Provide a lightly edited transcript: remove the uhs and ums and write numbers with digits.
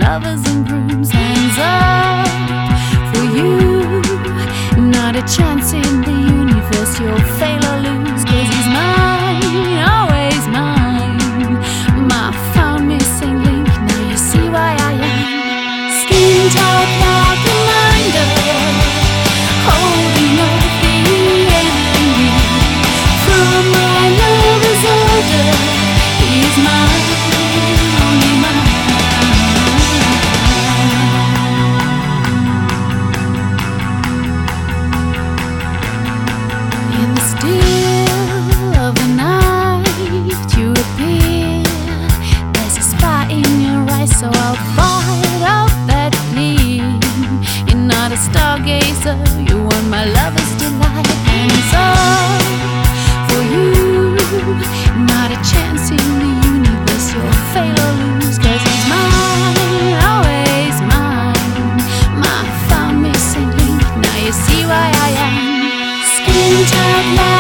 lovers and grooms. Hands up for you. Not a chance in the universe you'll fail or lose, 'cause he's mine, always mine. My found missing link, now you see why I am skin tight like a reminder, holding up the ending from my lover's order. He's mine, only mine. In the still of the night you appear. There's a spot in your eyes, so I'll fight off that gleam. You're not a stargazer, you want my lover's delight. Hands up for you. Not a chance in the universe you'll fail or lose, 'cause he's mine, always mine. My found missing link, now you see why I am skin tight like